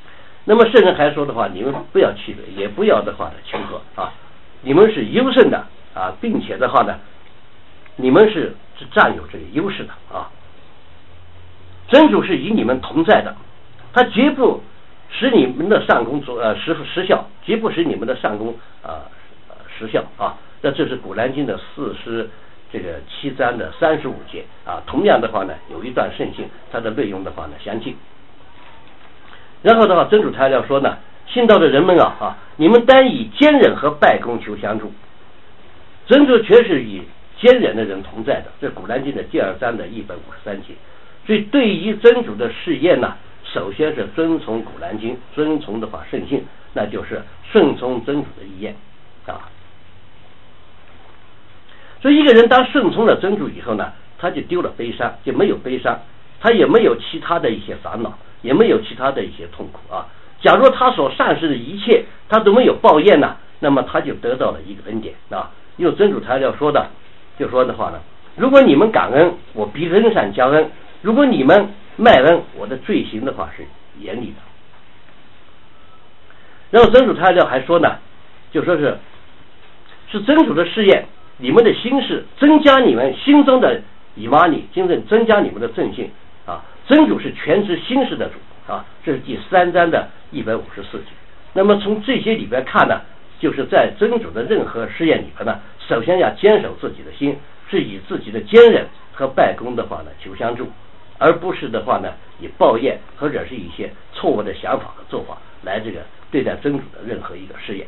S1: 那么圣人还说的话，你们不要气馁，也不要的话呢求和啊，你们是优胜的啊，并且的话呢，你们是是占有这个优势的啊。真主是与你们同在的，他绝不使你们的上功呃失失效，绝不使你们的上功啊、呃、失效啊。那这是古兰经的四诗这个七章的三十五节啊。同样的话呢，有一段圣训，它的内容的话呢相近。然后的话，真主他要说呢，信道的人们啊啊，你们单以坚忍和拜功求相助。真主却是与坚忍的人同在的，这是古兰经的第二章的一百五十三节。所以对于真主的试验呢，首先是遵从古兰经，遵从的话圣训，那就是顺从真主的意愿啊。所以一个人当顺从了真主以后呢，他就丢了悲伤，就没有悲伤，他也没有其他的一些烦恼，也没有其他的一些痛苦啊。假如他所善事的一切他都没有抱怨呢，那么他就得到了一个恩典啊。用真主材料说的，就说的话呢，如果你们感恩，我必恩上加恩；如果你们卖恩，我的罪行的话是严厉的。然后真主材料还说呢，就说是是真主的试验，你们的心事增加你们心中的以玛尼，真正增加你们的正信啊。真主是全知心事的主啊，这是第三章的一百五十四节。那么从这些里边看呢，就是在真主的任何试验里边呢，首先要坚守自己的心，是以自己的坚忍和拜功的话呢求相助，而不是的话呢以抱怨或者是一些错误的想法和做法来这个对待真主的任何一个试验。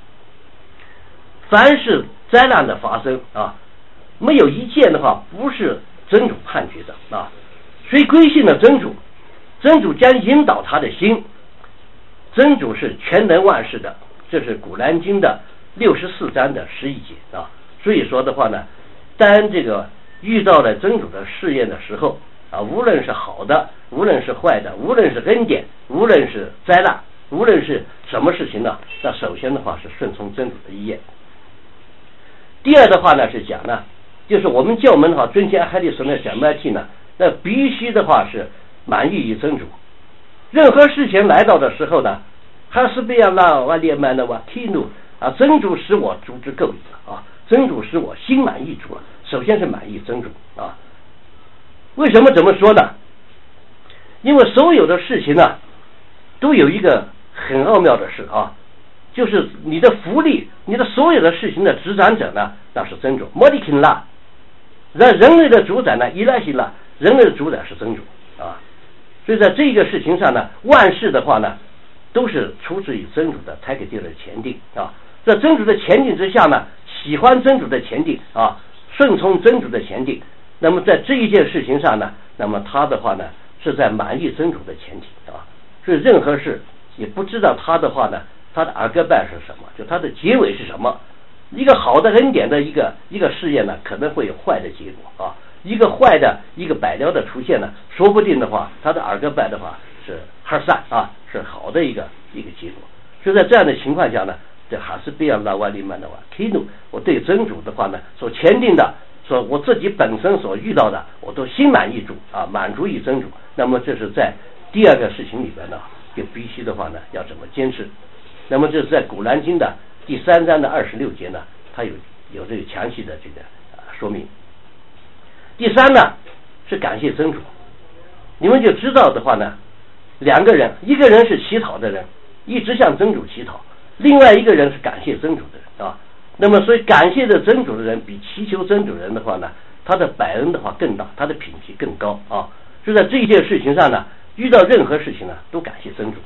S1: 凡是灾难的发生啊，没有一件的话不是真主判决的啊。谁归信了真主，真主将引导他的心。真主是全能万事的，这是古兰经的六十四章的十一节啊。所以说的话呢，当这个遇到了真主的试验的时候啊，无论是好的，无论是坏的，无论是恩典，无论是灾难，无论是什么事情呢，那首先的话是顺从真主的意愿。第二的话呢是讲呢，就是我们教门的话遵循海利所的讲麦替呢，那必须的话是满意于真主。任何事情来到的时候呢，还是不要让瓦列曼的瓦提努啊，真主使我足之够矣了啊，真主使我心满意足了。首先是满意真主啊。为什么这么说呢？因为所有的事情呢，都有一个很奥妙的事啊，就是你的福利，你的所有的事情的执掌者呢，那是真主。莫里肯拉，让人类的主宰呢，伊拉希拉，人类的主宰是真主啊。所以在这个事情上呢，万事的话呢，都是出自于真主的才给定的前定啊。在真主的前定之下呢，喜欢真主的前定啊，顺从真主的前定。那么在这一件事情上呢，那么他的话呢，是在满意真主的前提啊。所以任何事也不知道他的话呢，他的尔戈拜是什么，就他的结尾是什么。一个好的恩典的一个一个试验呢，可能会有坏的结果啊。一个坏的一个百疗的出现呢，说不定的话，他的尔戈拜的话是哈善啊，是好的一个一个结果。所以在这样的情况下呢，这还是不要拉瓦利曼的话 ，kinu， 我对真主的话呢，所签订的，说我自己本身所遇到的，我都心满意足啊，满足于真主。那么这是在第二个事情里边呢，就必须的话呢，要怎么坚持？那么这是在古兰经的第三章的二十六节呢，它有有这个详细的这个、啊、说明。第三呢是感谢真主，你们就知道的话呢，两个人，一个人是乞讨的人，一直向真主乞讨，另外一个人是感谢真主的人啊。那么所以感谢的真主的人比祈求真主的人的话呢，他的百恩的话更大，他的品级更高啊。就在这件事情上呢，遇到任何事情呢都感谢真主。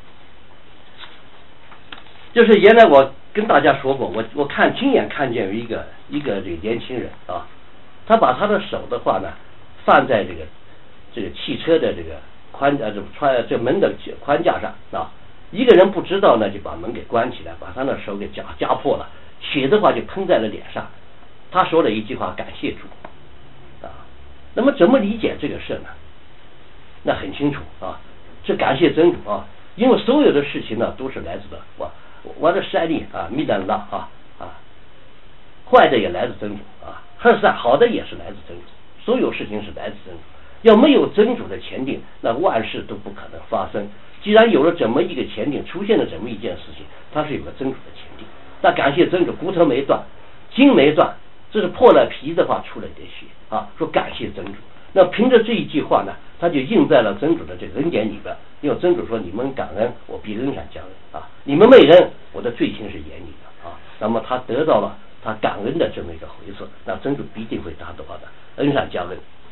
S1: 就是原来我跟大家说过，我我看亲眼看见有一个一个这个年轻人啊，他把他的手的话呢放在这个这个汽车的这个宽呃这穿这门的宽架上啊，一个人不知道呢就把门给关起来，把他的手给夹夹破了，血的话就喷在了脸上。他说了一句话，感谢主啊。那么怎么理解这个事呢？那很清楚啊，是感谢真主啊，因为所有的事情呢都是来自的我我的善力啊，密旦拉啊啊，坏的也来自真主啊，二善好的也是来自真主，所有事情是来自真主。 要没有真主的前定，那万事都不可能发生。既然有了这么一个前定，出现了这么一件事情，它是有个真主的前定。那感谢真主，骨头没断，筋没断，这是破了皮的话出了点血啊。说感谢真主，那凭着这一句话呢，他就印在了真主的这个恩典里边。因为真主说：“你们感恩，我必恩上加恩啊；你们没恩，我的罪行是严厉的啊。”那么他得到了他感恩的这么一个回赐，那真主必定会达到他的恩上加恩。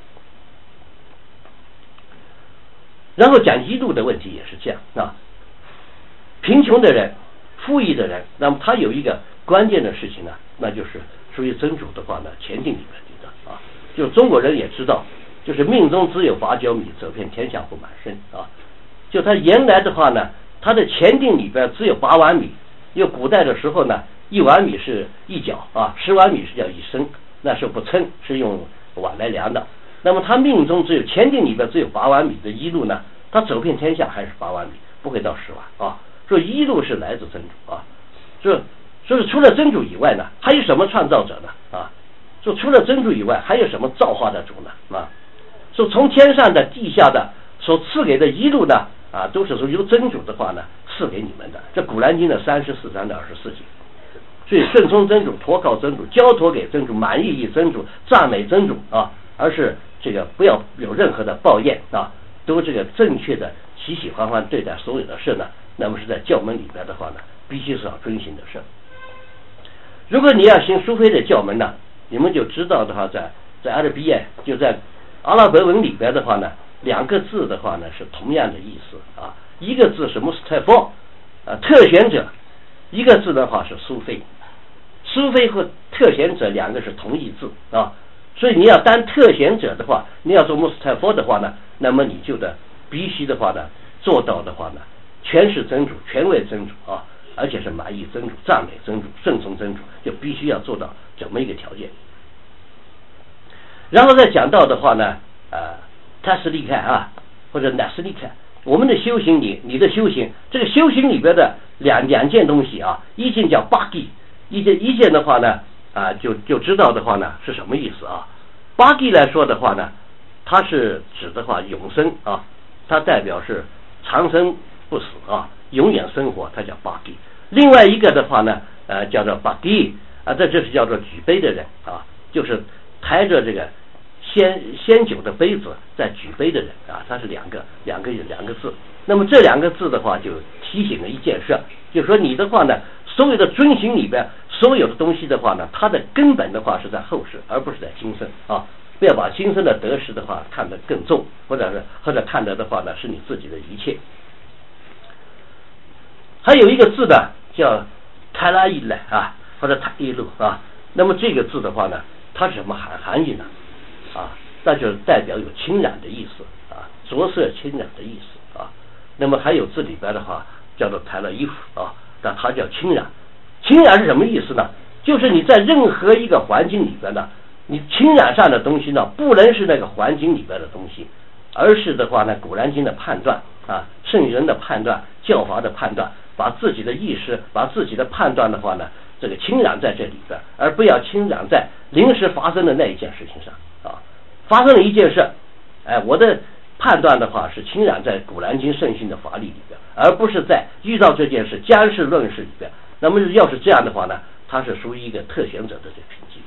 S1: 然后讲一路的问题也是这样啊，贫穷的人、富裕的人，那么他有一个关键的事情呢，那就是属于真主的话呢，前定里面的啊，就中国人也知道，就是命中只有八角米，走遍天下不满身啊。就他原来的话呢，他的前定里边只有八碗米，因为古代的时候呢，一碗米是一角啊，十碗米是叫一升，那时候不称，是用碗来量的。那么他命中只有前定里边只有八碗米的一路呢，他走遍天下还是八碗米，不会到十碗啊。说一路是来自真主啊，说说是除了真主以外呢，还有什么创造者呢啊？说除了真主以外，还有什么造化的主呢啊？说从天上的地下的所赐给的一路呢啊，都是说由真主的话呢赐给你们的。这古兰经的三十四章的二十四节。所以顺从真主，托靠真主，交托给真主，满意于真主，赞美真主啊，而是这个不要有任何的抱怨啊，都这个正确的喜喜欢欢对待所有的事呢，那么是在教门里边的话呢，必须是要遵循的事。如果你要信苏菲的教门呢，你们就知道的话，在在阿拉比亚，就在阿拉伯文里边的话呢，两个字的话呢是同样的意思啊，一个字是穆斯泰夫啊，特选者，一个字的话是苏菲。苏菲和特选者两个是同义字啊，所以你要当特选者的话，你要做穆斯泰夫的话呢，那么你就得必须的话呢，做到的话呢，全是真主，全为真主啊，而且是满意真主，赞美真主，顺从真主，就必须要做到这么一个条件。然后再讲到的话呢，呃，塔斯利看啊，或者纳斯利看，我们的修行里，你的修行，这个修行里边的两两件东西啊，一件叫巴基。一件一件的话呢，啊，就就知道的话呢是什么意思啊？巴基来说的话呢，它是指的话永生啊，它代表是长生不死啊，永远生活，它叫巴基。另外一个的话呢，呃，叫做巴基啊，这就是叫做举杯的人啊，就是抬着这个鲜鲜酒的杯子在举杯的人啊，它是两个两个两个字。那么这两个字的话，就提醒了一件事，就是说你的话呢，所有的遵循里边，所有的东西的话呢，它的根本的话是在后世，而不是在今生啊。不要把今生的得失的话看得更重，或者是或者看得的话呢，是你自己的一切。还有一个字呢，叫泰拉伊莱啊，或者塔伊路啊。那么这个字的话呢，它是什么含含义呢？啊，那就是代表有侵染的意思啊，着色侵染的意思啊。那么还有字里边的话叫做泰拉伊夫啊，那它叫侵染。侵染是什么意思呢？就是你在任何一个环境里边呢，你侵染上的东西呢，不能是那个环境里边的东西，而是的话呢，古兰经的判断啊，圣人的判断，教法的判断，把自己的意识，把自己的判断的话呢，这个侵染在这里边，而不要侵染在临时发生的那一件事情上啊。发生了一件事，哎，我的判断的话是侵染在古兰经圣训的法理里边，而不是在遇到这件事将事论事里边。那么要是这样的话呢，它是属于一个特选者的这品级。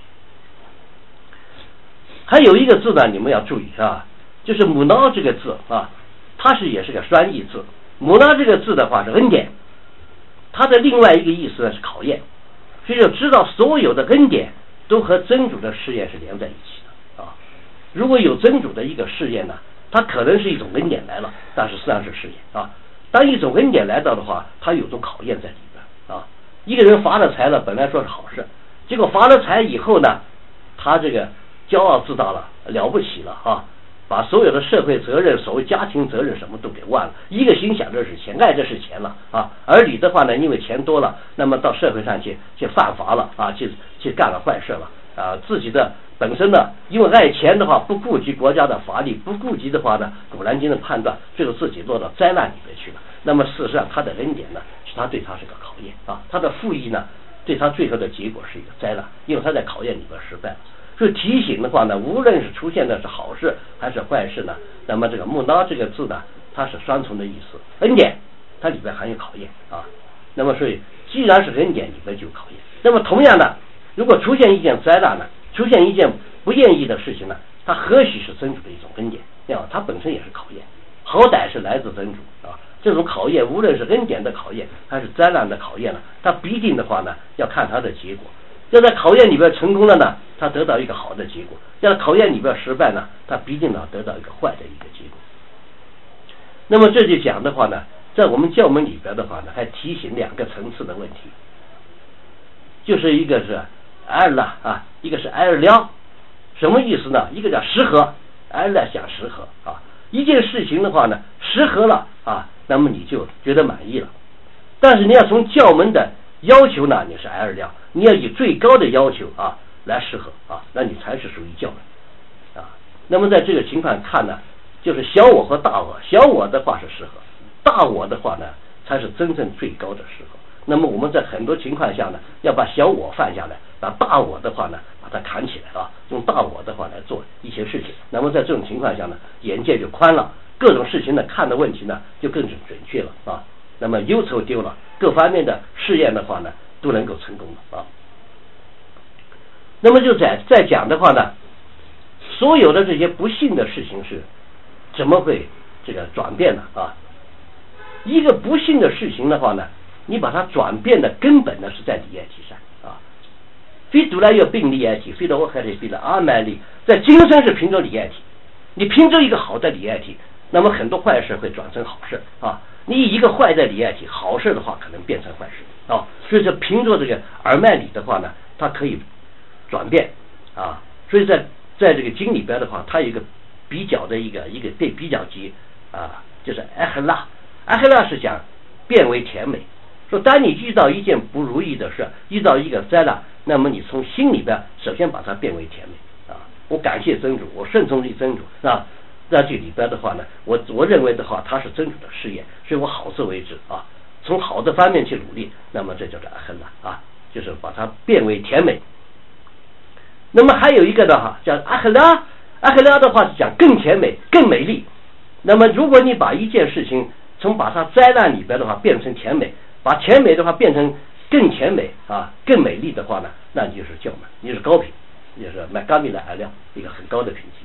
S1: 还有一个字呢，你们要注意啊，就是母挠这个字啊，它是也是个双义字。母挠这个字的话是恩典，它的另外一个意思呢是考验，所以就知道所有的恩典都和真主的试验是连在一起的啊。如果有真主的一个试验呢，它可能是一种恩典来了，但是实际上是试验啊。当一种恩典来到的话，它有种考验在里边啊。一个人发了财了，本来说是好事，结果发了财以后呢，他这个骄傲自大了，了不起了啊，把所有的社会责任、所谓家庭责任什么都给忘了，一个心想着是钱，爱着是钱了啊。而你的话呢，因为钱多了，那么到社会上去去犯法了啊，去去干了坏事了啊。自己的本身呢，因为爱钱的话，不顾及国家的法律，不顾及的话呢，古兰经的判断，最后自己落到灾难里面去了。那么事实上，他的恩典呢，是他对他是个考验啊，他的富裕呢，对他最后的结果是一个灾难，因为他在考验里边失败了。 所以提醒的话呢，无论是出现的是好事还是坏事呢，那么这个木讷这个字呢，它是双重的意思。恩典它里边含有考验啊，那么所以既然是恩典里边就有考验，那么同样的，如果出现一件灾难呢，出现一件不愿意的事情呢，它何许是真主的一种恩典啊？它本身也是考验，好歹是来自真主啊。这种考验无论是恩典的考验还是灾难的考验呢，它必定的话呢要看它的结果。要在考验里边成功了呢，它得到一个好的结果；要在考验里边失败呢，它必定呢得到一个坏的一个结果。那么这就讲的话呢，在我们教门里边的话呢，还提醒两个层次的问题，就是一个是埃尔拉啊，一个是埃尔廖。什么意思呢？一个叫适合，埃尔拉想适合啊，一件事情的话呢，适合了啊，那么你就觉得满意了。但是你要从教门的要求呢，你是埃尔廖，你要以最高的要求啊来适合啊，那你才是属于教门啊。那么在这个情况看呢，就是小我和大我，小我的话是适合，大我的话呢才是真正最高的适合。那么我们在很多情况下呢，要把小我放下来，把大我的话呢把它扛起来啊，用大我的话来做一些事情。那么在这种情况下呢，眼界就宽了，各种事情呢看的问题呢就更是准确了啊。那么忧愁丢了，各方面的试验的话呢都能够成功了啊。那么就在在讲的话呢，所有的这些不幸的事情是怎么会这个转变呢啊？一个不幸的事情的话呢，你把它转变的根本呢是在理业体上啊。非独来要并理业体，非到我还得非了阿麦力，在今生是凭着理业体，你凭着一个好的理业体，那么很多坏事会转成好事啊。你一个坏的理业体，好事的话可能变成坏事啊。所以说凭着这个耳麦理的话呢，它可以转变啊。所以在在这个经里边的话，它有一个比较的一个一个对比较级啊，就是埃赫拉，埃赫拉是讲变为甜美。说当你遇到一件不如意的事，遇到一个灾难，那么你从心里边首先把它变为甜美啊。我感谢真主，我顺从于真主啊。在这里边的话呢，我我认为的话，它是真主的事业，所以我好自为之啊，从好的方面去努力，那么这叫做阿亨拉啊，就是把它变为甜美。那么还有一个的话叫阿赫拉，阿赫拉的话是讲更甜美、更美丽。那么如果你把一件事情从把它灾难里边的话变成甜美，把甜美的话变成更甜美啊、更美丽的话呢，那你就是教门，你是高品，你是麦嘎米的爱料，一个很高的品级。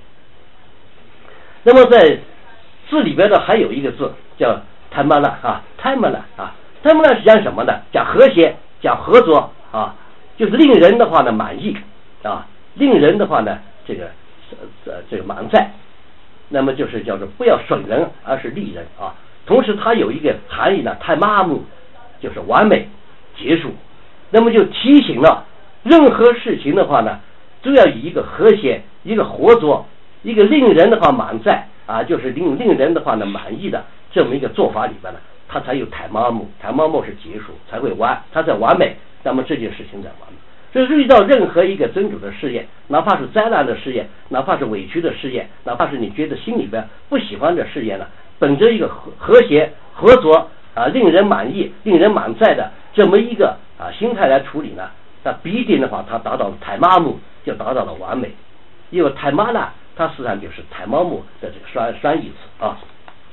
S1: 那么在字里边的还有一个字叫泰玛拉啊，泰玛拉啊，泰玛拉是讲什么呢？讲和谐，讲合作啊，就是令人的话呢满意啊，令人的话呢这个呃这个满载。那么就是叫做不要损人，而是利人啊。同时它有一个含义呢，泰玛木就是完美结束。那么就提醒了任何事情的话呢，都要以一个和谐、一个合作、一个令人的话满载啊，就是令令人的话呢满意的这么一个做法里边呢，它才有泰玛木，泰玛木是结束，才会完，它在完美，那么这件事情在完美。所以遇到任何一个真主的事业，哪怕是灾难的事业，哪怕是委屈的事业，哪怕是你觉得心里边不喜欢的事业呢，本着一个和和谐合作啊，令人满意、令人满载的这么一个啊心态来处理呢，那必定的话，它达到了泰玛木，就达到了完美。因为泰玛呢，它实际上就是泰玛木的这个双双义词啊。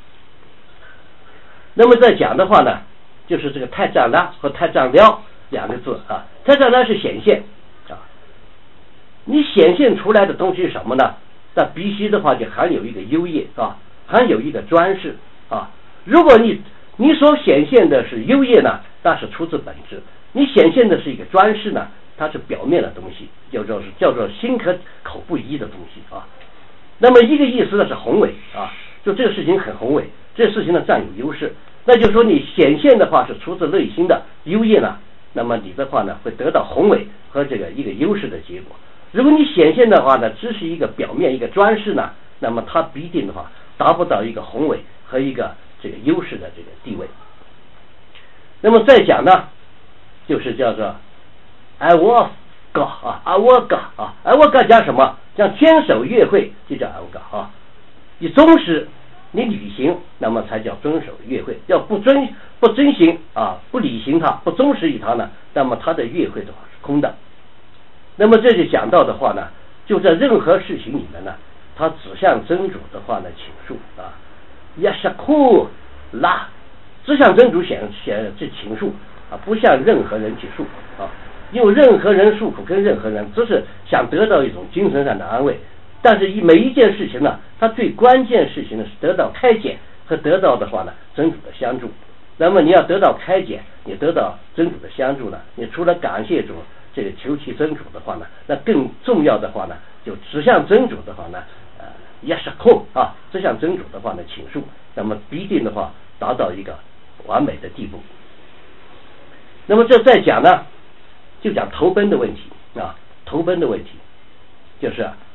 S1: 那么再讲的话呢，就是这个泰占拉和泰占了两个字啊。泰占拉是显现啊，你显现出来的东西是什么呢？那必须的话就含有一个优业啊，含有一个专事啊。如果你你所显现的是优业呢，那是出自本质；你显现的是一个专事呢，它是表面的东西，叫做是叫做心可口不一的东西啊。那么一个意思呢是宏伟啊，就这个事情很宏伟，这个事情呢占有优势，那就是说你显现的话是出自内心的优业呢，那么你的话呢会得到宏伟和这个一个优势的结果。如果你显现的话呢只是一个表面一个专事呢，那么它必定的话达不到一个宏伟和一个这个优势的这个地位。那么再讲呢，就是叫做爱我嘎啊，爱我嘎啊，爱我嘎讲什么？讲坚守约会就叫爱我嘎啊。你忠实，你履行，那么才叫遵守约会。要不遵不遵行啊，不履行它，不忠实于它呢，那么它的约会的话是空的。 那么这就讲到的话呢，就在任何事情里面呢，他指向真主的话呢，倾诉啊，也是哭拉，只向真主显显这倾诉啊，不向任何人去诉啊，因为任何人诉苦跟任何人只是想得到一种精神上的安慰，但是一每一件事情呢，它最关键事情呢是得到开解和得到的话呢，真主的相助。那么你要得到开解，你得到真主的相助呢，你除了感谢主，这个求其真主的话呢，那更重要的话呢，就指向真主的话呢，呃，也是空啊，指向真主的话呢，倾诉，那么必定的话达到一个完美的地步。那么这再讲呢，就讲投奔的问题啊，投奔的问题，就是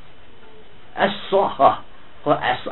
S1: S 刷啊和 S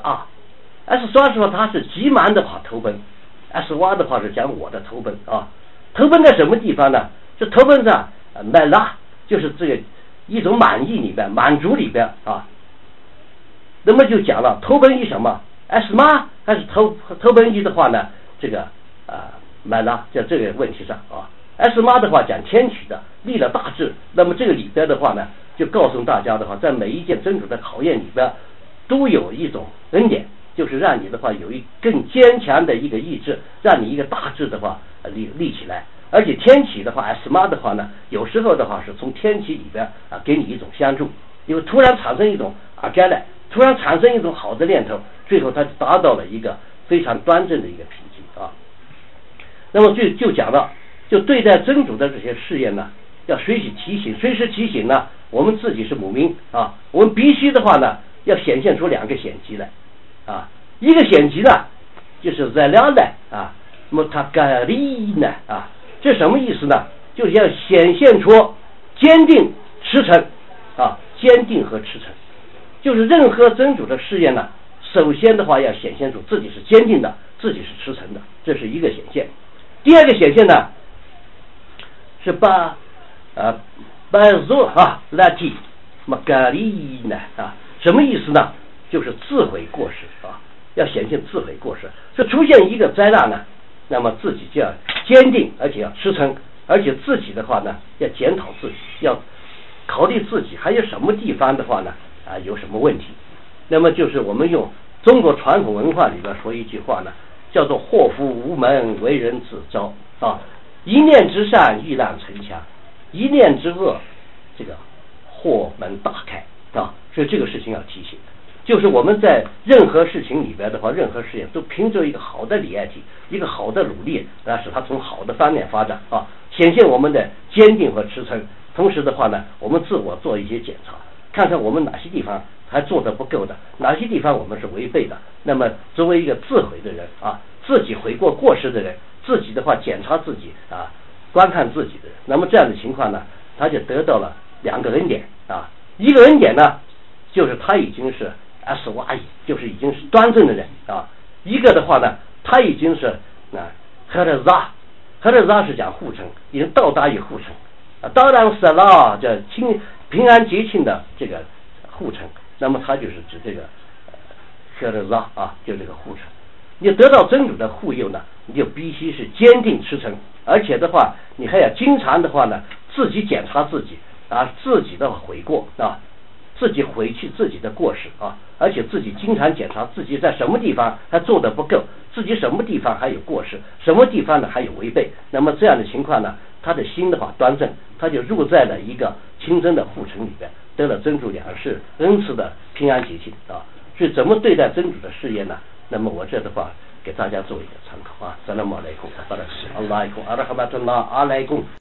S1: R。S 刷说它是急忙的话投奔，S 挖的话是讲我的投奔啊。投奔在什么地方呢？是投奔在买拉，就是这个一种满意里边、满足里边啊。那么就讲了投奔于什么 ？S 妈还是投投奔于的话呢？这个啊买拉在这个问题上啊。S 妈的话讲天启的立了大志，那么这个里边的话呢，就告诉大家的话，在每一件真主的考验里边，都有一种恩典。就是让你的话有一更坚强的一个意志，让你一个大志的话立立起来。而且天启的话 ，S 妈的话呢，有时候的话是从天启里边啊给你一种相助，因为突然产生一种啊该来，突然产生一种好的念头，最后它就达到了一个非常端正的一个品质啊。那么就就讲到，就对待真主的这些试验呢，要随时提醒，随时提醒呢，我们自己是母民啊，我们必须的话呢，要显现出两个显迹来。啊，一个显迹呢，就是在两呢啊，穆塔嘎利呢啊，这什么意思呢？就是要显现出坚定、驰骋啊，坚定和驰骋。就是任何真主的试验呢，首先的话要显现出自己是坚定的，自己是驰骋的，这是一个显现。第二个显现呢，是把呃把若啊拉提马嘎利呢啊，什么意思呢？就是自毁过失啊，要显现自毁过失。这出现一个灾难呢，那么自己就要坚定，而且要驰骋，而且自己的话呢，要检讨自己，要考虑自己还有什么地方的话呢啊有什么问题。那么就是我们用中国传统文化里边说一句话呢，叫做祸福无门，为人自招啊。一念之善，欲让城墙；一念之恶，这个祸门大开啊。所以这个事情要提醒。就是我们在任何事情里边的话，任何事情都凭着一个好的理爱体，一个好的努力来使它从好的方面发展啊，显现我们的坚定和驰骋。同时的话呢，我们自我做一些检查，看看我们哪些地方还做得不够的，哪些地方我们是违背的。那么作为一个自毁的人啊，自己悔过过失的人，自己的话检查自己啊，观看自己的人，那么这样的情况呢，他就得到了两个恩典啊，一个恩典呢，就是他已经是S 瓦伊，就是已经是端正的人啊。一个的话呢，他已经是啊，赫勒扎，赫勒扎是讲护城，已经到达于护城啊。当然是啦，叫清平安节庆的这个护城，那么他就是指这个赫勒扎啊，就这个护城。你得到真主的护佑呢，你就必须是坚定驰骋，而且的话，你还要经常的话呢，自己检查自己啊，自己的悔过啊。自己回去自己的过失啊，而且自己经常检查自己在什么地方还做得不够，自己什么地方还有过失，什么地方呢还有违背。那么这样的情况呢，他的心的话端正，他就入在了一个清真的护城里边，得了真主两世恩赐的平安节庆啊。所以怎么对待真主的事业呢？那么我这的话给大家做一个参考啊。萨拉姆阿莱库，阿拉哈马图拉阿莱贡。